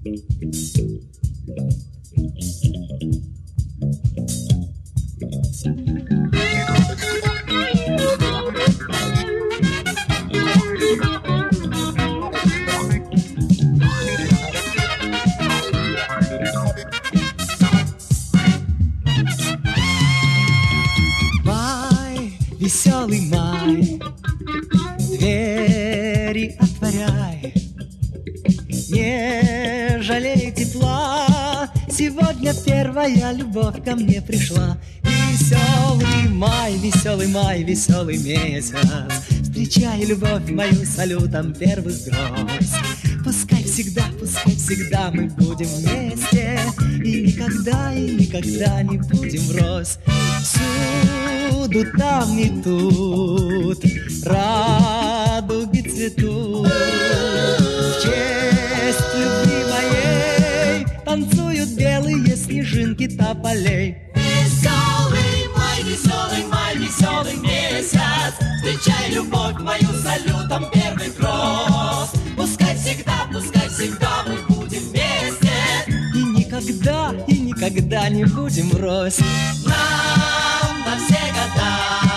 Веселый май, двери отворяй, не жалей тепла. Сегодня первая любовь ко мне пришла. Веселый май, веселый май, веселый месяц, встречай любовь мою салютом первых гроз. Пускай всегда мы будем вместе, и никогда не будем врозь. Всюду, там и тут радуги цветут. В честь любви моей танцуют белые снежинки тополей. Веселый май, веселый месяц, встречай любовь мою салютом первых роз. Пускай всегда мы будем вместе, и никогда не будем врозь. Нам на все года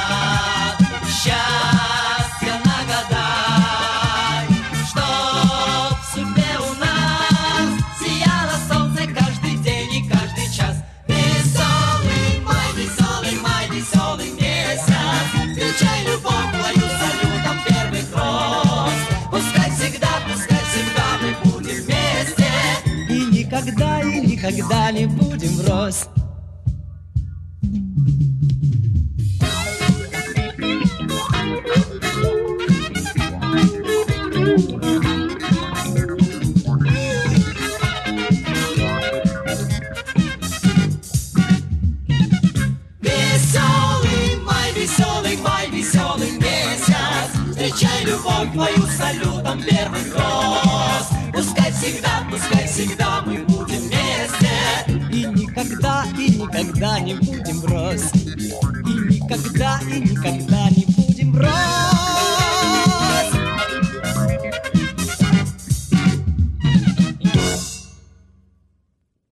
счастья нагадай, чтоб в судьбе у нас сияло солнце каждый день и каждый час. Веселый май, веселый месяц, встречай любовь мою салютом первых роз. Пускай всегда мы будем вместе, и никогда не будем врозь. Веселый месяц, встречай любовь мою салютом первых роз. Пускай всегда мы будем вместе, и никогда не будем врозь. И никогда не